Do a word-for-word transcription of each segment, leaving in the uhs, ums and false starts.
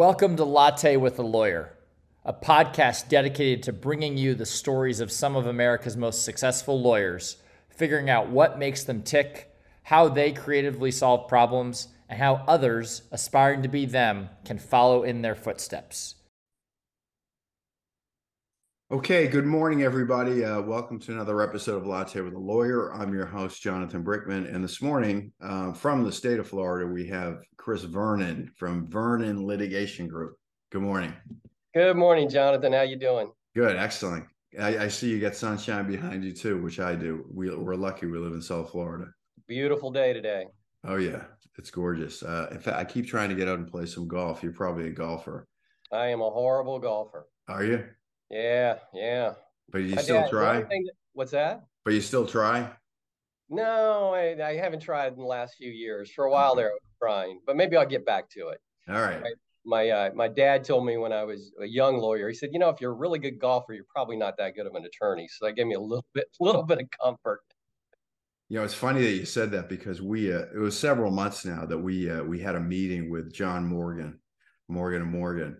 Welcome to Latte with a Lawyer, a podcast dedicated to bringing you the stories of some of America's most successful lawyers, figuring out what makes them tick, how they creatively solve problems, and how others aspiring to be them can follow in their footsteps. Okay, good morning, everybody. Uh, welcome to another episode of Latte with a Lawyer. I'm your host, Jonathan Brickman. And this morning, uh, from the state of Florida, we have Chris Vernon from Vernon Litigation Group. Good morning. Good morning, Jonathan. How you doing? Good, excellent. I, I see you got sunshine behind you too, which I do. We, we're lucky we live in South Florida. Beautiful day today. Oh, yeah. It's gorgeous. Uh, in fact, I keep trying to get out and play some golf. You're probably a golfer. I am a horrible golfer. Are you? Yeah, yeah. But you My still dad- the try? only thing that- what's that? But you still try? No, I, I haven't tried in the last few years. For a while there, I was trying, but maybe I'll get back to it. All right. My uh, my dad told me when I was a young lawyer, he said, you know, if you're a really good golfer, you're probably not that good of an attorney. So that gave me a little bit, little bit of comfort. You know, it's funny that you said that because we, uh, it was several months now that we, uh, we had a meeting with John Morgan, Morgan and Morgan.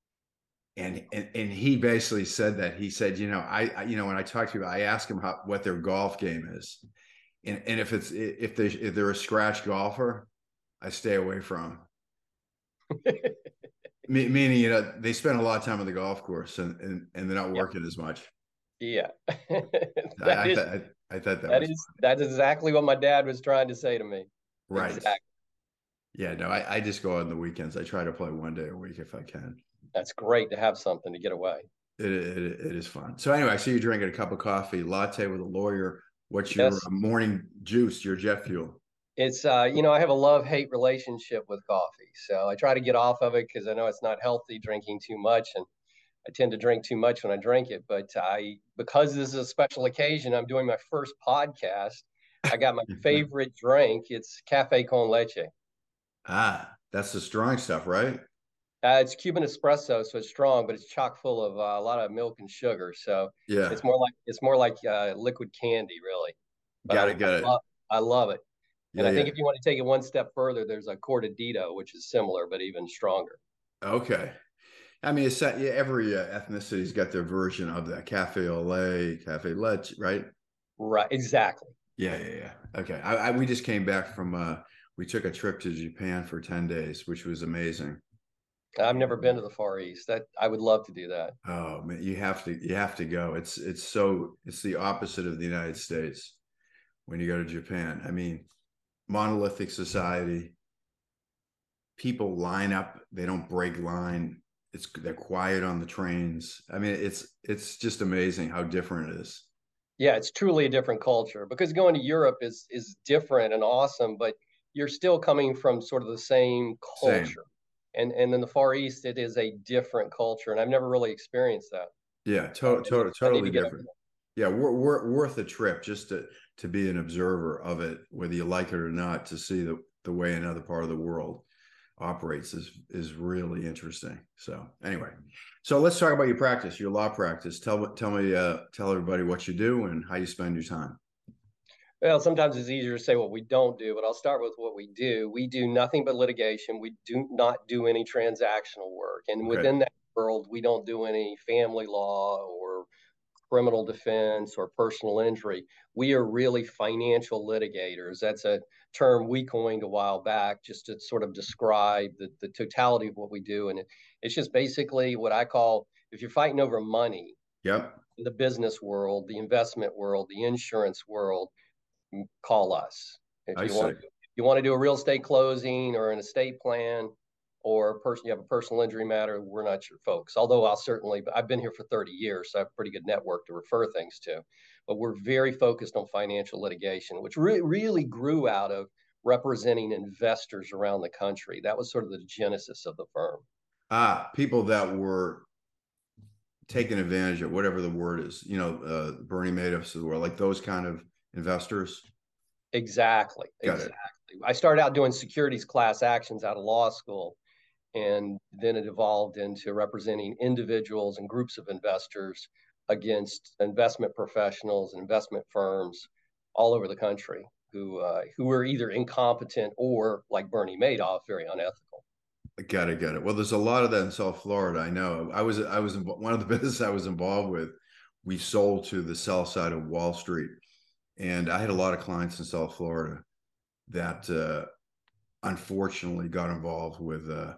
And, and, and he basically said that he said, you know, I, I you know, when I talk to you, I ask him how, what their golf game is. And, and if it's, if they, if they're a scratch golfer, I stay away from 'em. Me- Meaning, you know, they spend a lot of time on the golf course and, and, and they're not working as much. Yeah. I, That I, is, th- I, I thought that, that was is, that's exactly what my dad was trying to say to me. right. Exactly. Yeah, no, I, I just go on the weekends. I try to play one day a week if I can. That's great to have something to get away. It, it, it is fun. So anyway, I see you drinking a cup of coffee, latte with a lawyer. What's your Yes. uh, morning juice, your jet fuel? It's uh, you know, I have a love-hate relationship with coffee. So I try to get off of it because I know it's not healthy drinking too much, and I tend to drink too much when I drink it. But I, because this is a special occasion, I'm doing my first podcast. I got my favorite drink. It's cafe con leche. Ah, that's the strong stuff, right? Uh, it's Cuban espresso, so it's strong, but it's chock full of uh, a lot of milk and sugar. So Yeah, it's more like it's more like uh, liquid candy, really. But got I, it, got I it. love, I love it. And Yeah, I think yeah. if you want to take it one step further, there's a cortadito, which is similar but even stronger. Okay. I mean, it's yeah, every uh, ethnicity's got their version of that. Cafe au lait, cafe leche, right? Right, exactly. Yeah, yeah, yeah. Okay. I, I we just came back from uh we took a trip to Japan for ten days, which was amazing. I've never been to the Far East. That I would love to do that. Oh man, you have to you have to go. It's it's so it's the opposite of the United States when you go to Japan. I mean, monolithic society, people line up, they don't break line. It's they're quiet on the trains. I mean, it's it's just amazing how different it is. Yeah, it's truly a different culture because going to Europe is is different and awesome, but you're still coming from sort of the same Same. culture. And and in the Far East, it is a different culture, and I've never really experienced that. Yeah, I, to, I need, to, I need to totally get over different. Yeah, we're, we're worth a trip just to to be an observer of it, whether you like it or not, to see the the way another part of the world operates is is really interesting. So anyway, so let's talk about your practice, your law practice. Tell tell me, uh, tell everybody what you do and how you spend your time. Well, sometimes it's easier to say what we don't do, but I'll start with what we do. We do nothing but litigation. We do not do any transactional work. And Okay. within that world, we don't do any family law or criminal defense or personal injury. We are really financial litigators. That's a term we coined a while back just to sort of describe the, the totality of what we do. And it, it's just basically what I call if you're fighting over money Yep. in the business world, the investment world, the insurance world, call us. If I you see. want to, you want to do a real estate closing or an estate plan or a person you have a personal injury matter, we're not your folks. Although I'll certainly, I've been here for thirty years, so I have a pretty good network to refer things to. But we're very focused on financial litigation, which re- really grew out of representing investors around the country. That was sort of the genesis of the firm. Ah, people that were taking advantage of whatever the word is, you know, uh, Bernie Madoff's of the world, like those kind of investors. Exactly. Got it. Exactly. I started out doing securities class actions out of law school. And then it evolved into representing individuals and groups of investors against investment professionals and investment firms all over the country who uh, who were either incompetent or, like Bernie Madoff, very unethical. Got it, got it. Well, there's a lot of that in South Florida. I know. I was I was in one of the businesses I was involved with. We sold to the south side of Wall Street, and I had a lot of clients in South Florida that uh, unfortunately got involved with uh,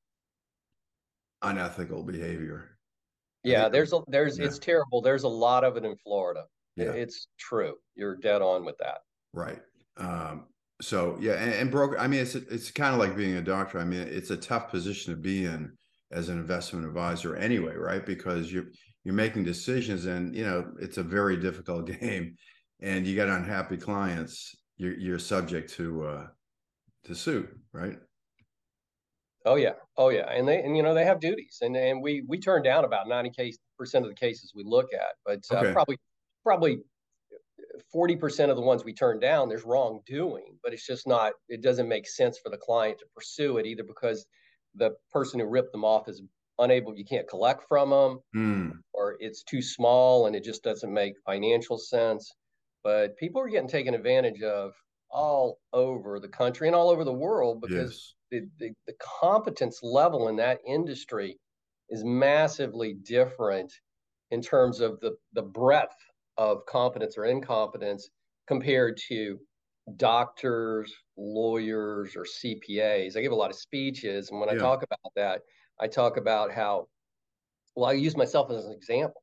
unethical behavior. I Yeah, think, there's a there's yeah, it's terrible. There's a lot of it in Florida. yeah, It's true. You're dead on with that. right. Um, so yeah, and, and broker. I mean, it's it's kind of like being a doctor. I mean, it's a tough position to be in as an investment advisor anyway, right? Because you you're making decisions, and you know it's a very difficult game, and you got unhappy clients. You're you're subject to uh, to suit, right? Oh yeah, oh yeah, and they and you know they have duties, and and we we turn down about ninety case percent of the cases we look at, but uh, Okay. probably probably forty percent of the ones we turn down, there's wrongdoing, but it's just not. It doesn't make sense for the client to pursue it either because the person who ripped them off is unable. You can't collect from them, Hmm. or it's too small and it just doesn't make financial sense. But people are getting taken advantage of all over the country and all over the world because Yes. the, the, the competence level in that industry is massively different in terms of the, the breadth of competence or incompetence compared to doctors, lawyers, or C P As. I give a lot of speeches, and when I Yeah. talk about that, I talk about how, well, I use myself as an example.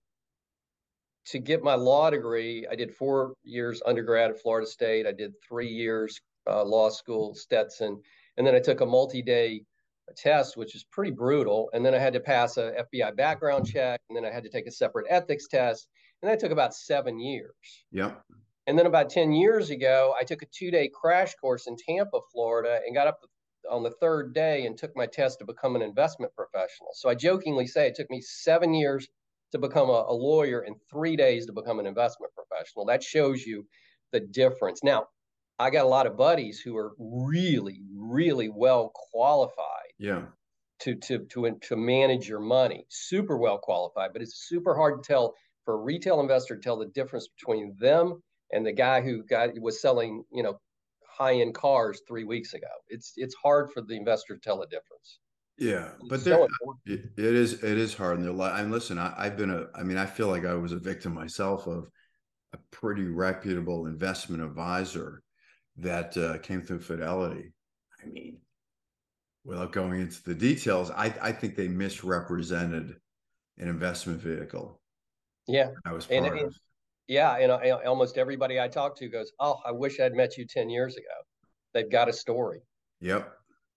To get my law degree, I did four years undergrad at Florida State. I did three years uh, law school, Stetson, and then I took a multi-day test, which is pretty brutal. And then I had to pass a F B I background check, and then I had to take a separate ethics test, and that took about seven years. Yep. And then about ten years ago, I took a two-day crash course in Tampa, Florida, and got up on the third day and took my test to become an investment professional. So I jokingly say it took me seven years to become a, a lawyer and three days to become an investment professional. That shows you the difference. Now, I got a lot of buddies who are really, really well qualified Yeah. to to to to manage your money, super well qualified, but it's super hard to tell for a retail investor to tell the difference between them and the guy who got was selling, you know, high end cars three weeks ago. It's it's hard for the investor to tell the difference. Yeah. But It's there, so important. it, it is, it is hard. And they're like, and listen, I, I've been a, I mean, I feel like I was a victim myself of a pretty reputable investment advisor that uh, came through Fidelity. I mean, without going into the details, I, I think they misrepresented an investment vehicle Yeah, I was and, part and of. yeah, and I, almost everybody I talk to goes, "Oh, I wish I'd met you ten years ago." They've got a story. Yep.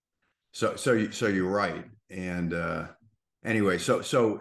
So, so, you, so you're right. And uh, anyway, so, so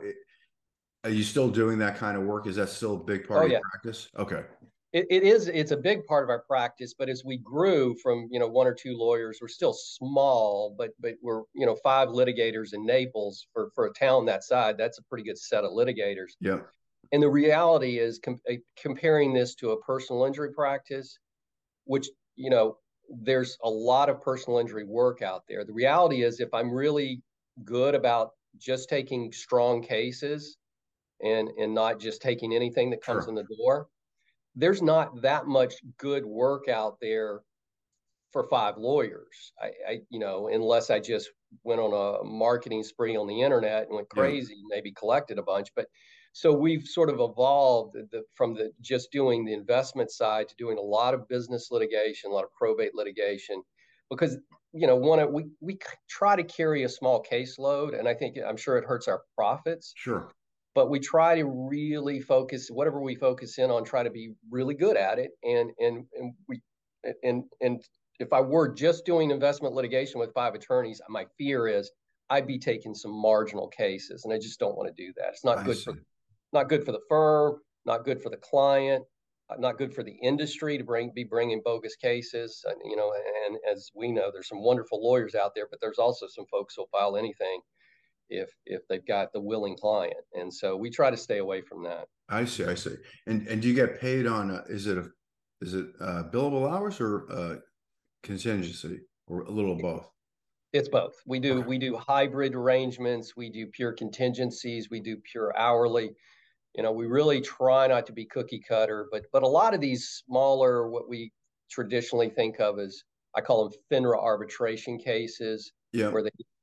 are you still doing that kind of work? Is that still a big part Oh of your yeah, practice? Okay. it, it is. It's a big part of our practice. But as we grew from you know one or two lawyers, we're still small, but but we're you know five litigators in Naples for for a town that size. That's a pretty good set of litigators. Yep. And the reality is com- comparing this to a personal injury practice, which you know there's a lot of personal injury work out there. The reality is if I'm really good about just taking strong cases and and not just taking anything that comes in Sure. the door, there's not that much good work out there for five lawyers. I, I you know unless I just went on a marketing spree on the internet and went Yeah. crazy and maybe collected a bunch. But so we've sort of evolved the, from the just doing the investment side to doing a lot of business litigation, a lot of probate litigation, because you know one we we try to carry a small caseload, and I think I'm sure it hurts our profits, Sure. but we try to really focus whatever we focus in on, try to be really good at it, and and and we and and if I were just doing investment litigation with five attorneys, my fear is I'd be taking some marginal cases, and I just don't want to do that. It's not I good for see. not good for the firm, not good for the client, not good for the industry to bring be bringing bogus cases. And, you know, and as we know, there's some wonderful lawyers out there, but there's also some folks who'll file anything if if they've got the willing client, and so we try to stay away from that. I see. I see. And and do you get paid on? A, is it a is it uh, billable hours or uh, contingency or a little of both? It's both. We do Okay. we do hybrid arrangements, we do pure contingencies, we do pure hourly. You know, we really try not to be cookie cutter, but but a lot of these smaller, what we traditionally think of as, I call them FINRA arbitration cases, Yeah. where they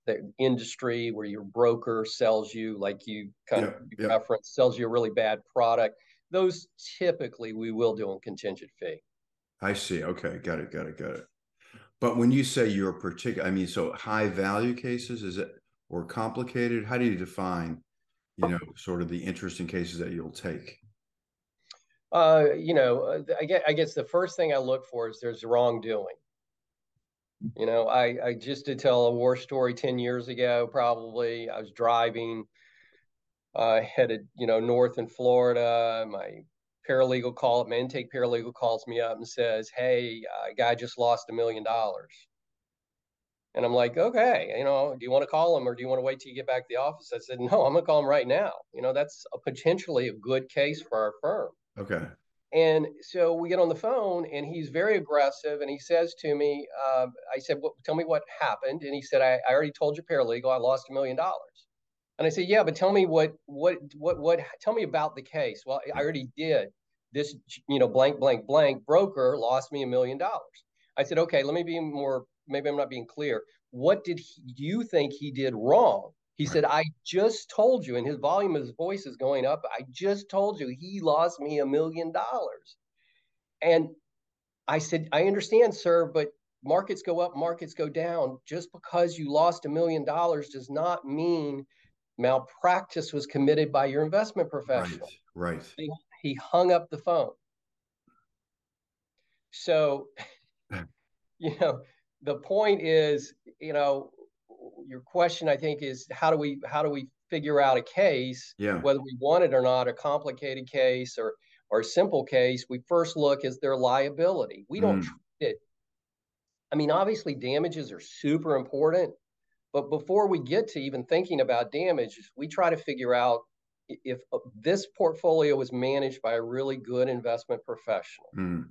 the industry where your broker sells you, like you kind Yep, of yep. reference, sells you a really bad product. Those typically we will do on contingent fee. I see. Okay, got it, got it, got it. But when you say you're particular, I mean, so high value cases, is it, or complicated? How do you define, you know, sort of the interesting cases that you'll take? Uh, you know, I guess, I guess the first thing I look for is there's wrongdoing. You know, I, I just did tell a war story ten years ago, probably. I was driving, uh, headed, you know, north in Florida. My paralegal call, my intake paralegal calls me up and says, hey, a guy just lost a million dollars. And I'm like, okay, you know, do you want to call him or do you want to wait till you get back to the office? I said, no, I'm going to call him right now. You know, that's a potentially a good case for our firm. Okay. And so we get on the phone and he's very aggressive and he says to me, uh, I said, well, tell me what happened. And he said, I, I already told your paralegal I lost a million dollars. And I said, yeah, but tell me what, what, what, what, tell me about the case. Well, I already did. This, you know, blank, blank, blank broker lost me a million dollars. I said, okay, let me be more, maybe I'm not being clear. What did he, you think he did wrong? He Right. said, I just told you, and his volume of his voice is going up. I just told you he lost me a million dollars. And I said, I understand, sir, but markets go up, markets go down. Just because you lost a million dollars does not mean malpractice was committed by your investment Right. professional. Right. He, he hung up the phone. So, you know, the point is, you know, your question, I think, is how do we how do we figure out a case, Yeah. whether we want it or not, a complicated case or or a simple case? We first look, is there liability? We don't Mm. treat it. I mean, obviously, damages are super important, but before we get to even thinking about damages, we try to figure out if this portfolio was managed by a really good investment professional, Mm.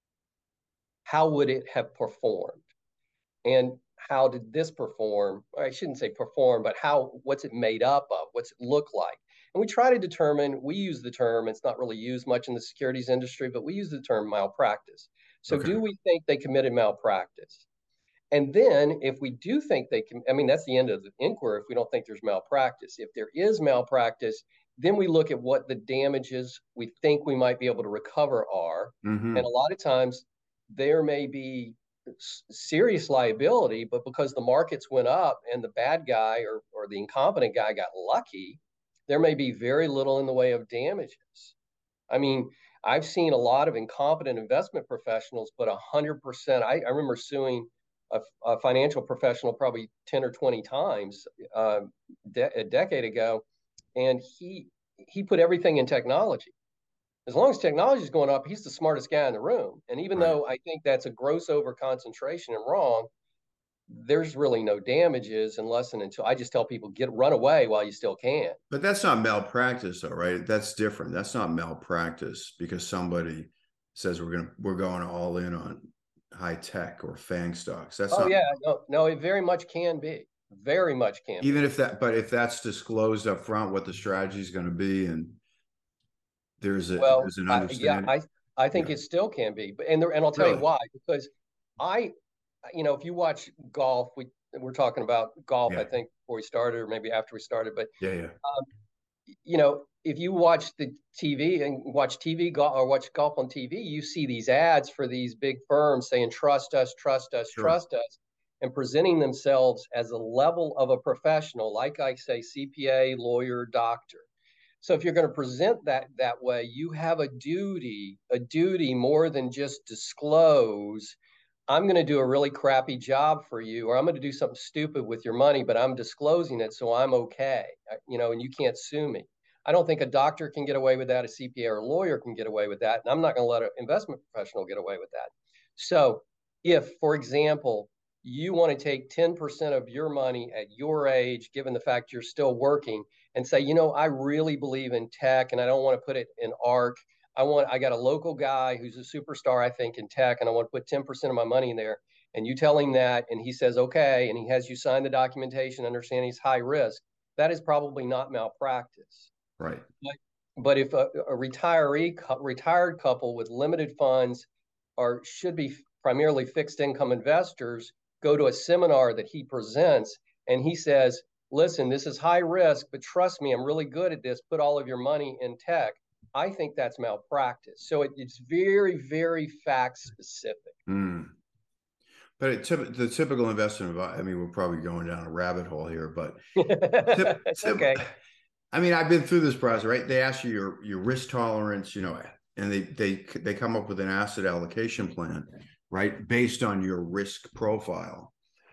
how would it have performed? And how did this perform? I shouldn't say perform, but how, what's it made up of? What's it look like? And we try to determine, we use the term, it's not really used much in the securities industry, but we use the term malpractice. So Okay. do we think they committed malpractice? And then if we do think they can, I mean, that's the end of the inquiry if we don't think there's malpractice. If there is malpractice, then we look at what the damages we think we might be able to recover are. Mm-hmm. And a lot of times there may be serious liability, but because the markets went up and the bad guy or, or the incompetent guy got lucky, there may be very little in the way of damages. I mean, I've seen a lot of incompetent investment professionals, but one hundred percent. I, I remember suing a, a financial professional probably ten or twenty times uh, de- a decade ago, and he he put everything in technology. As long as technology is going up, he's the smartest guy in the room. And even Right. though I think that's a gross over concentration and wrong, there's really no damages unless and until I just tell people get run away while you still can. But that's not malpractice, though, right? That's different. That's not malpractice because somebody says we're gonna we're going all in on high tech or FANG stocks. That's Oh not, yeah, no, no, it very much can be. Very much can even be. if that, but if that's disclosed up front what the strategy is going to be, and there's a Well, there's an I, yeah, understanding. I I think Yeah. it still can be. But and there, and I'll tell you Really? why. Because I, you know, if you watch golf, we we're talking about golf, I Yeah. think before we started, or maybe after we started. But Yeah. Yeah. um, you know, if you watch the T V and watch T V golf or watch golf on T V, you see these ads for these big firms saying, trust us, trust us, Sure. trust us, and presenting themselves as a level of a professional, like I say, C P A, lawyer, doctor. So if you're going to present that that way, you have a duty, a duty more than just disclose, I'm going to do a really crappy job for you, or I'm going to do something stupid with your money, but I'm disclosing it, so I'm okay, you know, and you can't sue me. I don't think a doctor can get away with that, a C P A or a lawyer can get away with that, and I'm not going to let an investment professional get away with that. So if, for example, you want to take ten percent of your money at your age, given the fact you're still working, and say, you know, I really believe in tech and I don't want to put it in ARK. I want, I got a local guy who's a superstar, I think, in tech, and I want to put ten percent of my money in there. And you tell him that, and he says, okay, and he has you sign the documentation, understand he's high risk. That is probably not malpractice. Right. But, but if a, a retiree, retired couple with limited funds or should be primarily fixed income investors go to a seminar that he presents and he says, listen, this is high risk, but trust me, I'm really good at this. Put all of your money in tech. I think that's malpractice. So it, it's very, very fact specific. Mm. But it, the typical investment, I mean, we're probably going down a rabbit hole here, but tip, it's tip, okay. I mean, I've been through this process, right? They ask you your, your risk tolerance, you know, and they, they, they come up with an asset allocation plan, right? Based on your risk profile.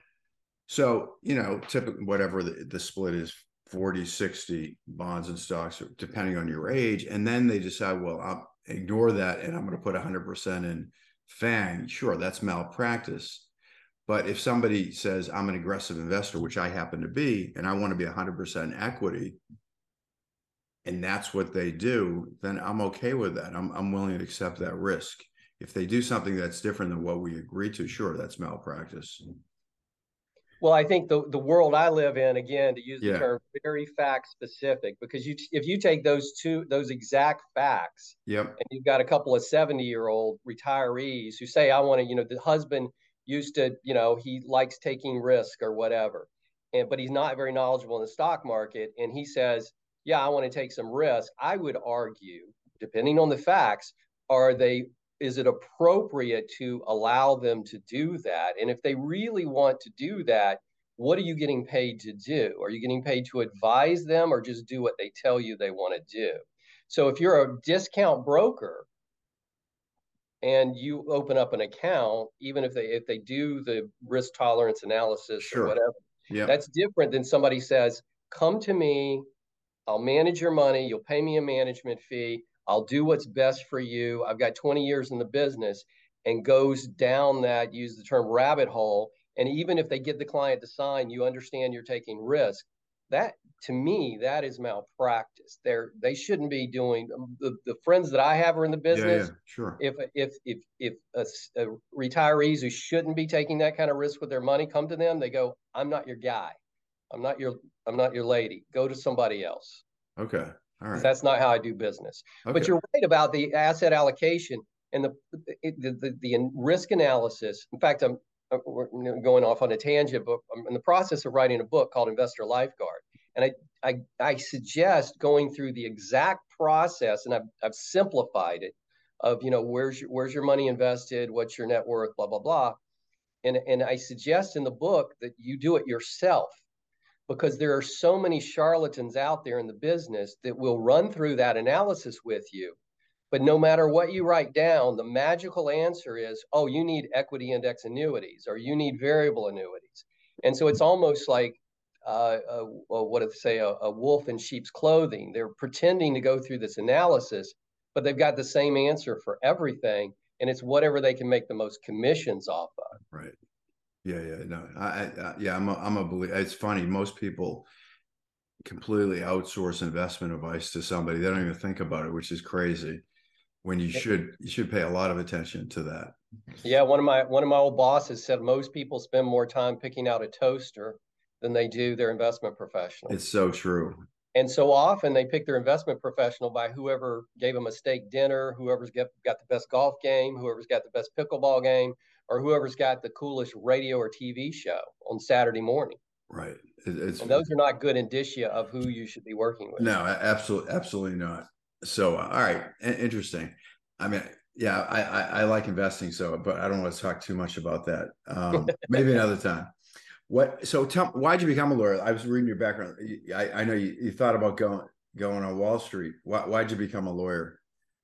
So, you know, typically whatever the, the split is, forty, sixty bonds and stocks, depending on your age. And then they decide, well, I'll ignore that and I'm going to put one hundred percent in FANG. Sure, that's malpractice. But if somebody says, I'm an aggressive investor, which I happen to be, and I want to be one hundred percent equity, and that's what they do, then I'm okay with that. I'm, I'm willing to accept that risk. If they do something that's different than what we agreed to, sure, that's malpractice. Well, I think the, the world I live in, again, to use the yeah. term, very fact specific, because you if you take those two, those exact facts, yep. and you've got a couple of seventy year old retirees who say, I want to, you know, the husband used to, you know, he likes taking risk or whatever, and but he's not very knowledgeable in the stock market. And he says, yeah, I want to take some risk. I would argue, depending on the facts, are they is it appropriate to allow them to do that? And if they really want to do that, what are you getting paid to do? Are you getting paid to advise them or just do what they tell you they want to do? So if you're a discount broker and you open up an account, even if they if they do the risk tolerance analysis sure. or whatever, yep. that's different than somebody says, come to me, I'll manage your money, you'll pay me a management fee, I'll do what's best for you. I've got twenty years in the business, and goes down that, use the term rabbit hole. And even if they get the client to sign, you understand you're taking risk. That, to me, that is malpractice. They're, they shouldn't be doing, the, the friends that I have are in the business. Yeah, yeah, sure. If, if, if, if a, a retirees who shouldn't be taking that kind of risk with their money come to them, they go, I'm not your guy. I'm not your, I'm not your lady. Go to somebody else. Okay. All right. That's not how I do business. Okay. But you're right about the asset allocation and the the, the the risk analysis. In fact, I'm we're going off on a tangent, but I'm in the process of writing a book called Investor Lifeguard, and I I, I suggest going through the exact process, and I've I've simplified it, of you know where's your, where's your money invested, what's your net worth, blah blah blah, and and I suggest in the book that you do it yourself, because there are so many charlatans out there in the business that will run through that analysis with you. But no matter what you write down, the magical answer is, oh, you need equity index annuities, or you need variable annuities. And so it's almost like, uh, uh, what if say, a, a wolf in sheep's clothing. They're pretending to go through this analysis, but they've got the same answer for everything. And it's whatever they can make the most commissions off of. Right. Yeah, yeah, no, I, I yeah, I'm a, I'm a believer. It's funny. Most people completely outsource investment advice to somebody. They don't even think about it, which is crazy. When you should, you should pay a lot of attention to that. Yeah, one of my one of my old bosses said most people spend more time picking out a toaster than they do their investment professional. It's so true. And so often they pick their investment professional by whoever gave them a steak dinner, whoever's got, got the best golf game, whoever's got the best pickleball game, or whoever's got the coolest radio or T V show on Saturday morning. Right. It, it's, and those are not good indicia of who you should be working with. No, absolutely, absolutely not. So, uh, all right, interesting. I mean, yeah, I, I, I like investing, so, but I don't want to talk too much about that. Um, maybe another time. What? So, tell why'd you become a lawyer? I was reading your background. I, I know you, you thought about going going on Wall Street. Why, why'd you become a lawyer?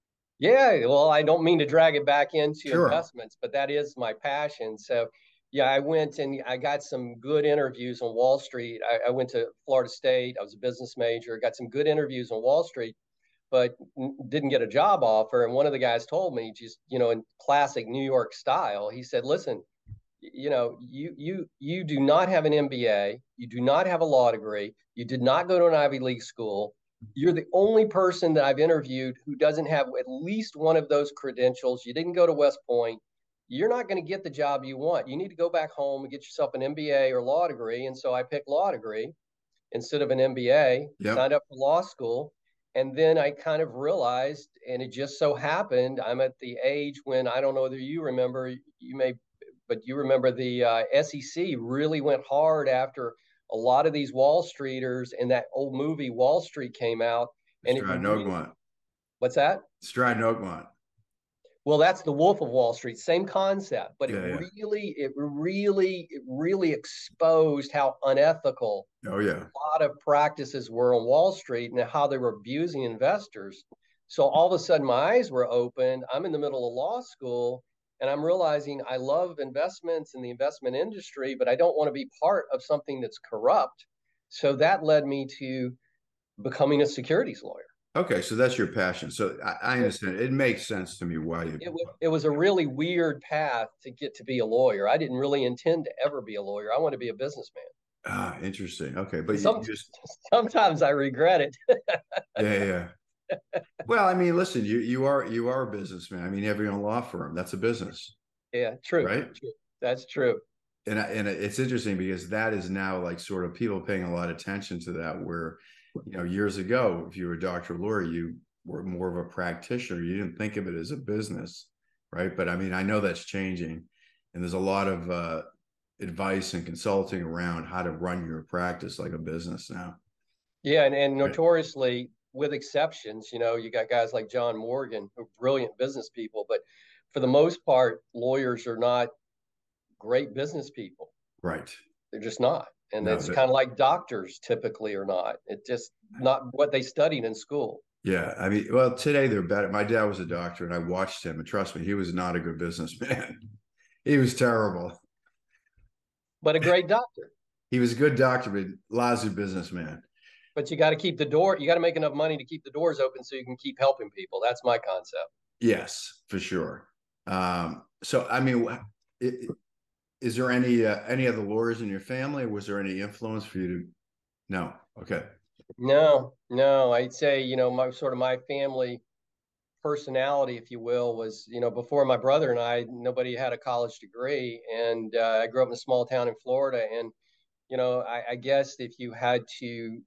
Yeah, well, I don't mean to drag it back into sure. investments, but that is my passion. So, yeah, I went and I got some good interviews on Wall Street. I, I went to Florida State. I was a business major. Got some good interviews on Wall Street, but didn't get a job offer. And one of the guys told me, just, you know, in classic New York style, he said, listen, you know, you you you do not have an M B A, you do not have a law degree, you did not go to an Ivy League school. You're the only person that I've interviewed who doesn't have at least one of those credentials. You didn't go to West Point. You're not going to get the job you want. You need to go back home and get yourself an M B A or law degree. And so I picked law degree instead of an M B A, yep. Signed up for law school. And then I kind of realized, and it just so happened, I'm at the age when, I don't know whether you remember, you may, but you remember the uh, S E C really went hard after a lot of these Wall Streeters, and that old movie Wall Street came out, and it Stratton really, Oakmont. what's that? Stratton Oakmont. Well, that's the Wolf of Wall Street, same concept, but Yeah, it yeah. really, it really, it really exposed how unethical Oh yeah. a lot of practices were on Wall Street and how they were abusing investors. So all of a sudden, my eyes were opened. I'm in the middle of law school, and I'm realizing I love investments and the investment industry, but I don't want to be part of something that's corrupt. So that led me to becoming a securities lawyer. Okay, so that's your passion. So I, I understand. It makes sense to me why you. It was, it was a really weird path to get to be a lawyer. I didn't really intend to ever be a lawyer. I want to be a businessman. Ah, interesting. Okay, but Some, you just sometimes I regret it. yeah, yeah. Well, I mean, listen, you you are you are a businessman. I mean, you have your own law firm. That's a business. Yeah, true. Right. True. That's true. And and it's interesting because that is now like sort of people paying a lot of attention to that. Where, you know, years ago, if you were a doctor or lawyer, you were more of a practitioner. You didn't think of it as a business, right? But I mean, I know that's changing, and there's a lot of uh, advice and consulting around how to run your practice like a business now. Yeah, and, and notoriously, with exceptions, you know, you got guys like John Morgan, who are brilliant business people, but for the most part, lawyers are not great business people. Right. They're just not. And No, it's but- kind of like doctors typically are not. It's just not what they studied in school. Yeah, I mean, well, today they're better. My dad was a doctor, and I watched him, and trust me, he was not a good businessman. He was terrible. But a great doctor. He was a good doctor, but lousy businessman. But you got to keep the door, you got to make enough money to keep the doors open so you can keep helping people. That's my concept. Yes, for sure. Um, so, I mean, it, is there any uh, any other lawyers in your family? Was there any influence for you to? No. Okay. No, no. I'd say, you know, my sort of my family personality, if you will, was, you know, before my brother and I, nobody had a college degree. And uh, I grew up in a small town in Florida. And, you know, I, I guess if you had to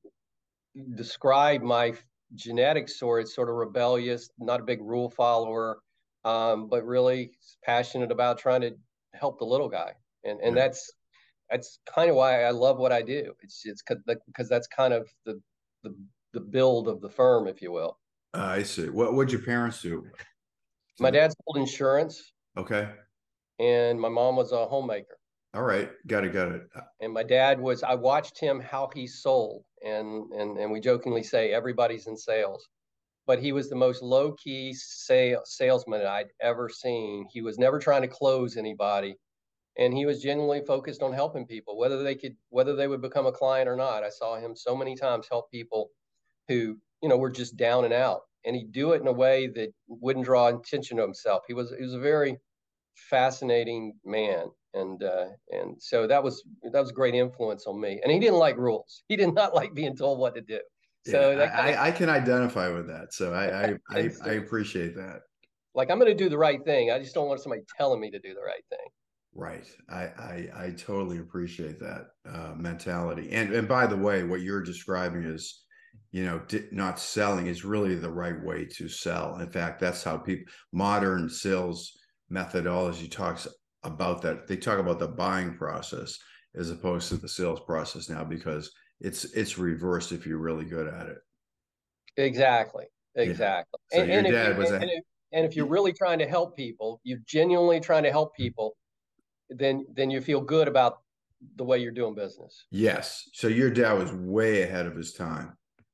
describe my genetics, sort, it's sort of rebellious, not a big rule follower, um, but really passionate about trying to help the little guy. And and Yeah. that's that's kind of why I love what I do. It's it's because that's kind of the the the build of the firm, if you will. Uh, I see. What would your parents do? My dad sold insurance, Okay. and my mom was a homemaker. All right. Got it. Got it. And my dad was, I watched him how he sold, and and and we jokingly say everybody's in sales, but he was the most low key sale, salesman I'd ever seen. He was never trying to close anybody, and he was genuinely focused on helping people, whether they could, whether they would become a client or not. I saw him so many times help people who, you know, were just down and out, and he'd do it in a way that wouldn't draw attention to himself. He was he was a very fascinating man, and uh, and so that was that was a great influence on me. And he didn't like rules. He did not like being told what to do. So yeah, that I, kind of, I, I can identify with that. So I I, I, so, I appreciate that. like, I'm going to do the right thing. I just don't want somebody telling me to do the right thing. Right. I I, I totally appreciate that uh, mentality. And and by the way, what you're describing is, you know, not selling is really the right way to sell. In fact, that's how people, modern sales methodology talks about that. They talk about the buying process as opposed to the sales process now, because it's it's reversed if you're really good at it. Exactly. Exactly. Yeah. So and, your and, dad if was you, a and, if, and if you're really trying to help people, you're genuinely trying to help people, then then you feel good about the way you're doing business. yes. So your dad was way ahead of his time.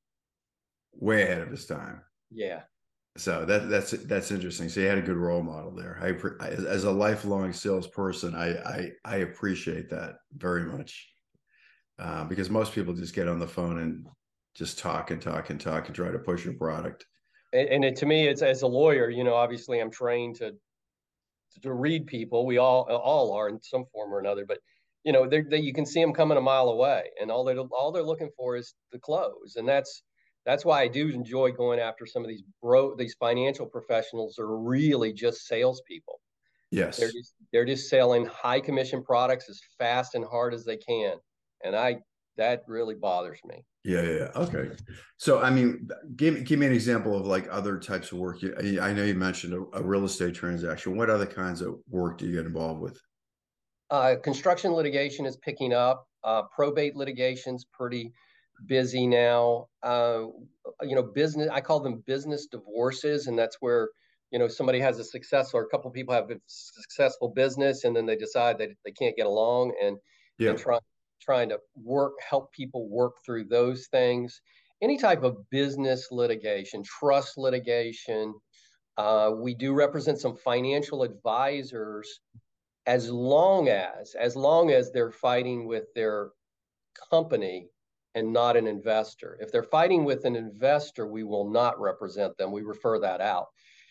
Way ahead of his time. Yeah. So that that's that's interesting. So you had a good role model there. I as a lifelong salesperson, I I, I appreciate that very much, uh, because most people just get on the phone and just talk and talk and talk and try to push your product. And, and it, to me, it's as a lawyer, you know, obviously I'm trained to to read people. We all all are in some form or another, but you know, they you can see them coming a mile away, and all they all they're looking for is the close, and that's. That's why I do enjoy going after some of these bro these financial professionals that are really just salespeople. Yes, they're just they're just selling high commission products as fast and hard as they can, and I that really bothers me. Yeah, yeah, okay. So, I mean, give give me an example of like other types of work. You, I know you mentioned a, a real estate transaction. What other kinds of work do you get involved with? Uh, construction litigation is picking up. Uh, probate litigation's pretty busy now. Uh, you know, business, I call them business divorces. And that's where, you know, somebody has a successful, or a couple of people have a successful business, and then they decide that they can't get along, and, Yeah. and try, trying to work, help people work through those things. Any type of business litigation, trust litigation. Uh, we do represent some financial advisors, as long as, as long as they're fighting with their company and not an investor. If they're fighting with an investor, we will not represent them. We refer that out.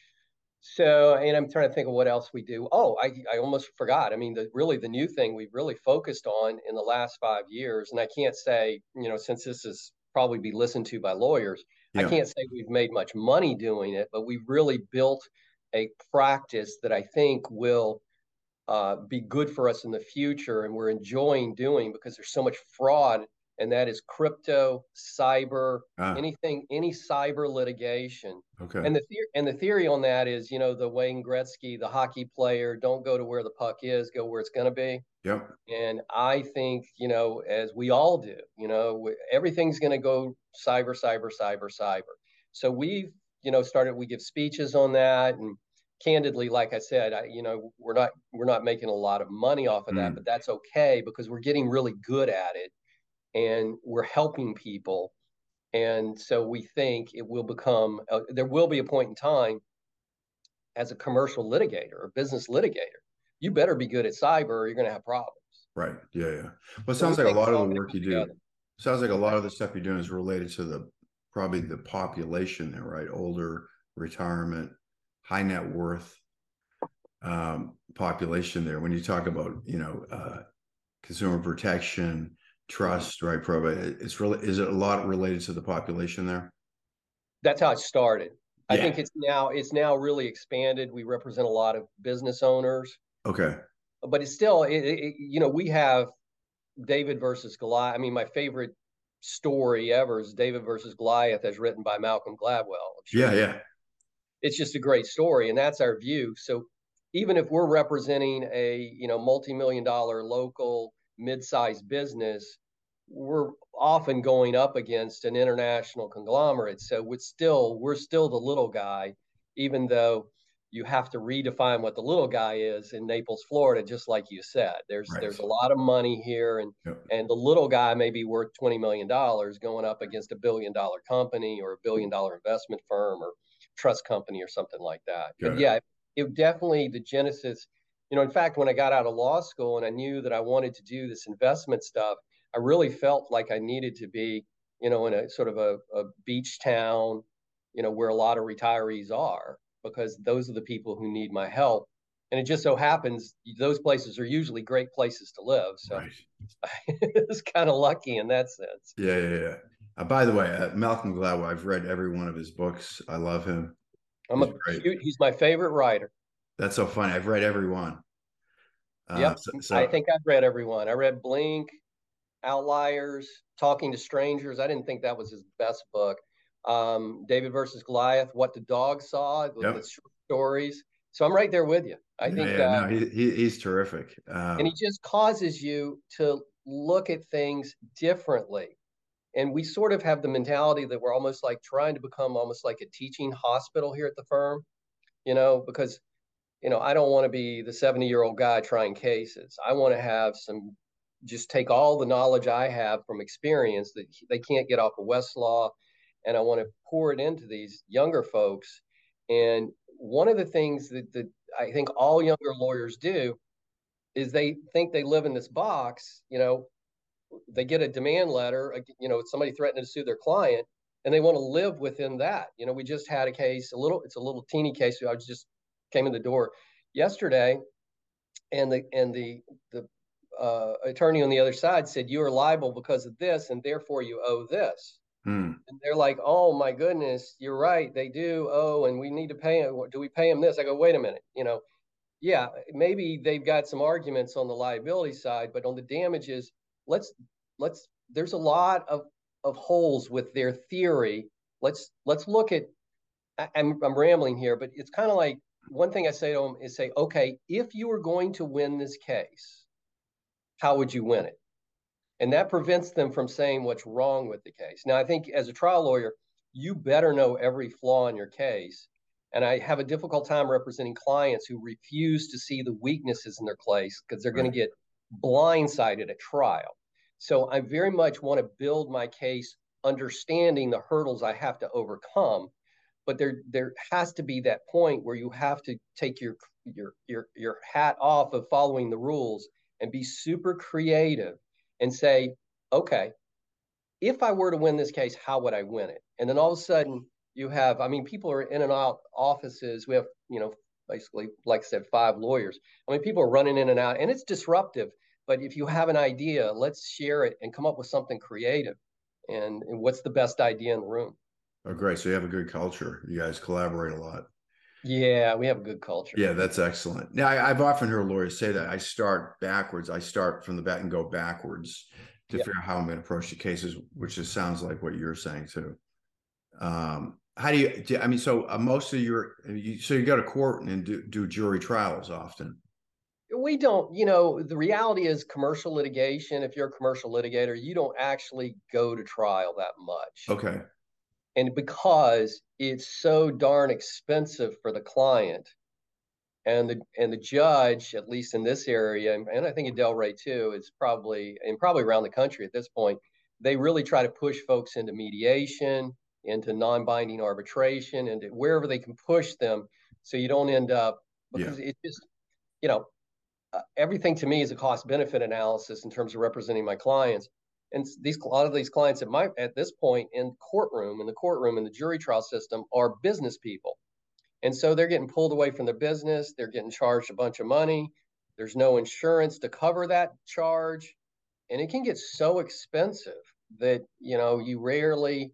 So, and I'm trying to think of what else we do. Oh, I, I almost forgot. I mean, the really the new thing we've really focused on in the last five years, and I can't say, you know, since this is probably be listened to by lawyers, I Yeah. can't say we've made much money doing it, but we've really built a practice that I think will uh, be good for us in the future, and we're enjoying doing, because there's so much fraud, and that is crypto, cyber, Ah, anything, any cyber litigation. okay. And the theory, and the theory on that is, you know, the Wayne Gretzky, the hockey player, don't go to where the puck is, go where it's going to be. Yep. And I think, you know, as we all do, you know, everything's going to go cyber, cyber, cyber, cyber. So we've, you know, started, we give speeches on that. And candidly, like I said, I, you know, we're not, we're not making a lot of money off of that, Mm. but that's okay, because we're getting really good at it, and we're helping people. And so we think it will become, uh, there will be a point in time, as a commercial litigator or business litigator, you better be good at cyber or you're going to have problems. Right. Yeah. Yeah. Well, it So we sounds like a take lot of the all work you do, together. sounds like a lot of the stuff you're doing is related to the, probably the population there, right? Older, retirement, high net worth um, population there. When you talk about, you know, uh, consumer protection, trust, right? Probably it's really, is it a lot related to the population there? That's how it started. I Yeah. think it's now it's now really expanded. We represent a lot of business owners, Okay. but it's still, it, it, you know, we have David versus Goliath. I mean, my favorite story ever is David versus Goliath, as written by Malcolm Gladwell. I'm sure Yeah. you. Yeah. It's just a great story, and that's our view. So even if we're representing a, you know, multi-million dollar local mid-sized business, we're often going up against an international conglomerate. So it's still, we're still the little guy, even though you have to redefine what the little guy is in Naples, Florida, just like you said. There's Right. there's a lot of money here, and Yep. and the little guy may be worth twenty million dollars going up against a billion dollar company or a billion dollar investment firm or trust company or something like that. Got But it. yeah, it definitely, the genesis, you know, in fact, when I got out of law school and I knew that I wanted to do this investment stuff, I really felt like I needed to be, you know, in a sort of a, a beach town, you know, where a lot of retirees are, because those are the people who need my help. And it just so happens those places are usually great places to live. So Right. it's kind of lucky in that sense. Yeah. Yeah. Yeah. Uh, by the way, uh, Malcolm Gladwell, I've read every one of his books. I love him. I'm He's a great. he's my favorite writer. That's so funny. I've read every one. Uh, Yep. so, I so think I've read every one. I read Blink, Outliers, Talking to Strangers. I didn't think that was his best book. Um, David versus Goliath, What the Dog Saw, with the yep. short stories. So I'm right there with you. I Yeah. think, Yeah. uh, No, he, he he's terrific. and Um, he just causes you to look at things differently. And we sort of have the mentality that we're almost like trying to become almost like a teaching hospital here at the firm, you know, because, you know, I don't want to be the seventy year old guy trying cases. I want to have some, just take all the knowledge I have from experience that they can't get off of Westlaw, and I want to pour it into these younger folks. And one of the things that, that I think all younger lawyers do is they think they live in this box. You know, they get a demand letter, you know, somebody threatening to sue their client, and they want to live within that. You know, we just had a case, a little, it's a little teeny case. I was just came in the door yesterday, and the and the the uh, attorney on the other side said, you are liable because of this, and therefore you owe this. hmm. And they're like, oh my goodness, you're right, they do owe, and we need to pay them. Do we pay them this? I go, wait a minute, you know, yeah, maybe they've got some arguments on the liability side, but on the damages, let's let's there's a lot of of holes with their theory. Let's let's look at, I'm I'm rambling here, but it's kind of like, one thing I say to them is say, okay, if you were going to win this case, how would you win it? And that prevents them from saying what's wrong with the case. Now, I think as a trial lawyer, you better know every flaw in your case. And I have a difficult time representing clients who refuse to see the weaknesses in their case because they're going to get blindsided at trial. So I very much want to build my case understanding the hurdles I have to overcome. But there, there has to be that point where you have to take your, your, your, your hat off of following the rules and be super creative and say, okay, if I were to win this case, how would I win it? And then all of a sudden you have, I mean, people are in and out offices. We have, you know, basically, like I said, five lawyers. I mean, people are running in and out, and it's disruptive. But if you have an idea, let's share it and come up with something creative. And, and what's the best idea in the room? Oh, great. So you have a good culture. You guys collaborate a lot. Yeah, we have a good culture. Yeah, that's excellent. Now, I, I've often heard lawyers say that I start backwards. I start from the back and go backwards to yep. figure out how I'm going to approach the cases, which just sounds like what you're saying too. Um, how do you, do, I mean, so uh, most of your, you, so you go to court and do, do jury trials often. We don't, you know, the reality is commercial litigation. If you're a commercial litigator, you don't actually go to trial that much. Okay. And because it's so darn expensive for the client and the and the judge, at least in this area, and I think in Delray too, is probably, and probably around the country at this point, they really try to push folks into mediation, into non-binding arbitration, and wherever they can push them so you don't end up, because yeah. it's just, you know, uh, everything to me is a cost-benefit analysis in terms of representing my clients. And these, a lot of these clients at my, at this point in courtroom, in the courtroom, in the jury trial system are business people. And so they're getting pulled away from their business. They're getting charged a bunch of money. There's no insurance to cover that charge. And it can get so expensive that, you know, you rarely,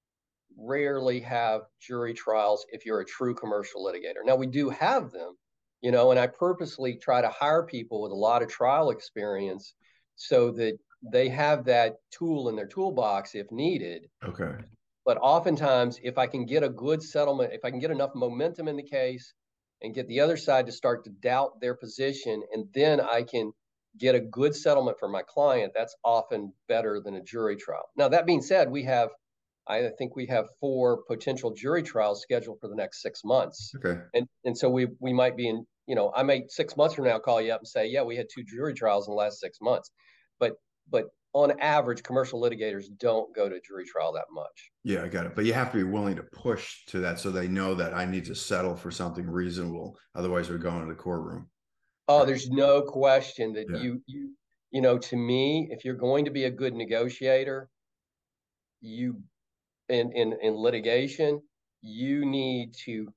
rarely have jury trials if you're a true commercial litigator. Now, we do have them, you know, and I purposely try to hire people with a lot of trial experience so that they have that tool in their toolbox if needed. Okay. But oftentimes, if I can get a good settlement, if I can get enough momentum in the case and get the other side to start to doubt their position, and then I can get a good settlement for my client, that's often better than a jury trial. Now, that being said, we have, I think we have four potential jury trials scheduled for the next six months. Okay. And and so we we might be in, you know, I may six months from now call you up and say, yeah, we had two jury trials in the last six months. But but on average, commercial litigators don't go to jury trial that much. Yeah, I got it. But you have to be willing to push to that so they know that I need to settle for something reasonable. Otherwise, we're going to the courtroom. Oh, there's no question that yeah. you, you, you know, to me, if you're going to be a good negotiator, you, in, in, in litigation, you need to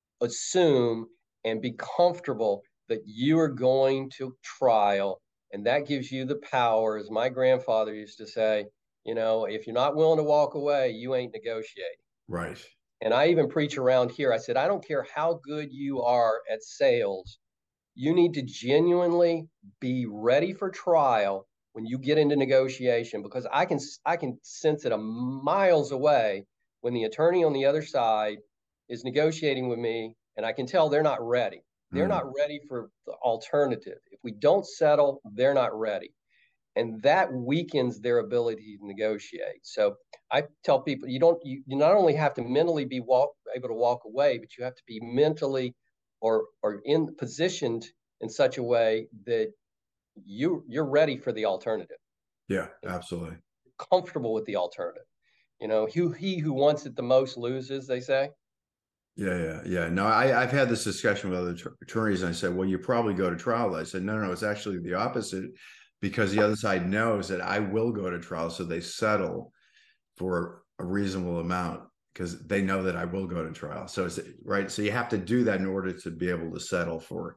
assume and be comfortable that you are going to trial. And that gives you the power, as my grandfather used to say, you know, if you're not willing to walk away, you ain't negotiating. Right. And I even preach around here. I said, I don't care how good you are at sales. You need to genuinely be ready for trial when you get into negotiation, because I can, I can sense it a miles away when the attorney on the other side is negotiating with me, and I can tell they're not ready. They're mm. not ready for the alternative. If we don't settle, they're not ready. And that weakens their ability to negotiate. So I tell people, you don't, you, you not only have to mentally be walk, able to walk away, but you have to be mentally or, or in positioned in such a way that you, you're ready for the alternative. Yeah, absolutely. Comfortable with the alternative. You know, he, he who wants it the most loses, they say. Yeah, yeah, yeah. No, I, I've had this discussion with other attorneys, and I said, well, you probably go to trial. I said, no, no, it's actually the opposite, because the other side knows that I will go to trial, so they settle for a reasonable amount because they know that I will go to trial. So it's right. So you have to do that in order to be able to settle for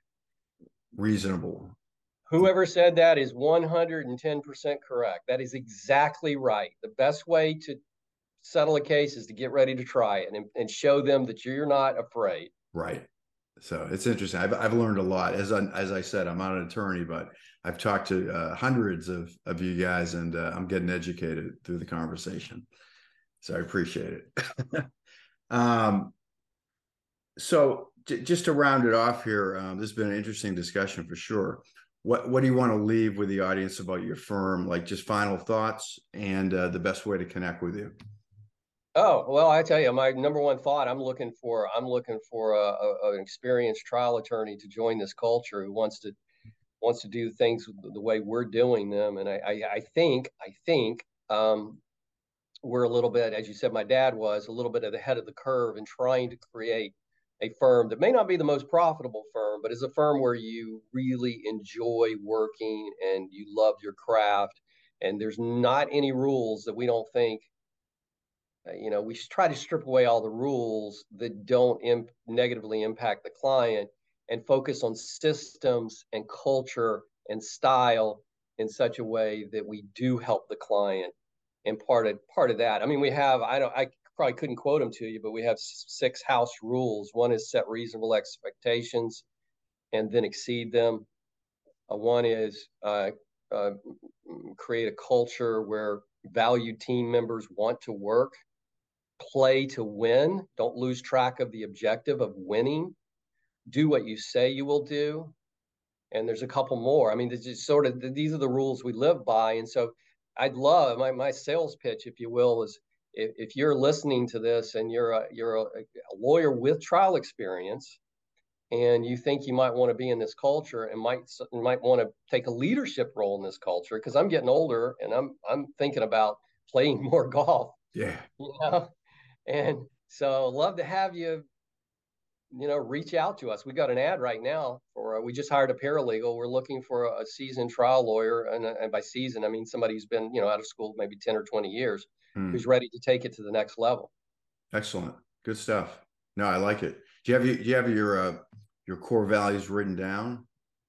reasonable. Whoever said that is one hundred ten percent correct. That is exactly right. The best way to settle a case is to get ready to try it and, and show them that you're not afraid. Right. So it's interesting. I've, I've learned a lot. As I, as I said, I'm not an attorney, but I've talked to uh, hundreds of, of you guys, and uh, I'm getting educated through the conversation. So I appreciate it. um, so j- just to round it off here, um, this has been an interesting discussion for sure. what what do you want to leave with the audience about your firm? Like just final thoughts and uh, the best way to connect with you. Oh, well, I tell you, my number one thought, I'm looking for, I'm looking for a, a, an experienced trial attorney to join this culture who wants to, wants to do things the way we're doing them. And I, I, I think, I think, um, we're a little bit, as you said, my dad was a little bit at the head of the curve in trying to create a firm that may not be the most profitable firm, but is a firm where you really enjoy working and you love your craft. And there's not any rules that we don't think, uh, you know, we should try to strip away all the rules that don't imp- negatively impact the client and focus on systems and culture and style in such a way that we do help the client. And part of part of that, I mean, we have, I don't, I probably couldn't quote them to you, but we have six house rules. One is set reasonable expectations and then exceed them. Uh, one is uh, uh, create a culture where valued team members want to work, play to win, don't lose track of the objective of winning, do what you say you will do. And there's a couple more. I mean, this is sort of, these are the rules we live by. And so I'd love my, my sales pitch, if you will, is if, if you're listening to this and you're a, you're a, a lawyer with trial experience and you think you might want to be in this culture and might might want to take a leadership role in this culture, because I'm getting older and I'm I'm thinking about playing more golf. Yeah. You know? And so love to have you, you know, reach out to us. We got an ad right now for, uh, we just hired a paralegal. We're looking for a, a seasoned trial lawyer. And, uh, and by season, I mean, somebody who's been, you know, out of school, maybe ten or twenty years, hmm. who's ready to take it to the next level. Excellent. Good stuff. No, I like it. Do you have, do you have your, uh, your core values written down?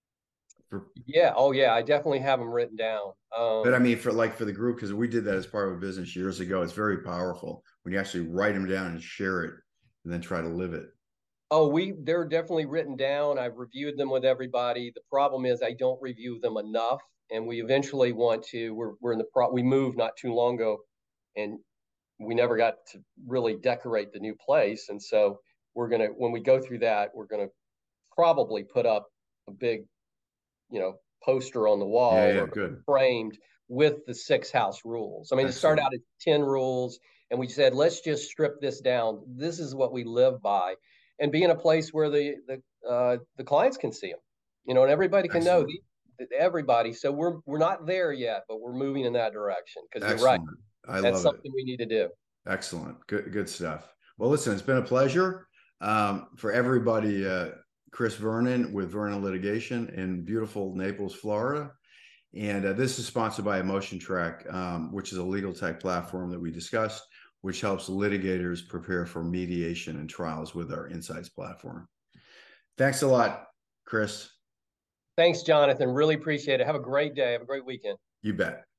For... Yeah. Oh yeah. I definitely have them written down. Um, but I mean, for like for the group, because we did that as part of a business years ago. It's very powerful when you actually write them down and share it and then try to live it. Oh, we they're definitely written down. I've reviewed them with everybody. The problem is I don't review them enough, and we eventually want to. We're we're in the pro. We moved not too long ago, and we never got to really decorate the new place. And so we're gonna, when we go through that, we're gonna probably put up a big, you know, poster on the wall, yeah, yeah, or good. framed with the six house rules. I mean, Excellent. It started out at ten rules, and we said, let's just strip this down. This is what we live by. And be in a place where the the uh, the clients can see them, you know, and everybody can Excellent. know the, everybody. So we're we're not there yet, but we're moving in that direction, because you're right. I That's love something it. we need to do. Excellent, good good stuff. Well, listen, it's been a pleasure um, for everybody. Uh, Chris Vernon with Vernon Litigation in beautiful Naples, Florida, and uh, this is sponsored by Emotion Track, um, which is a legal tech platform that we discussed, which helps litigators prepare for mediation and trials with our Insights platform. Thanks a lot, Chris. Thanks, Jonathan. Really appreciate it. Have a great day. Have a great weekend. You bet.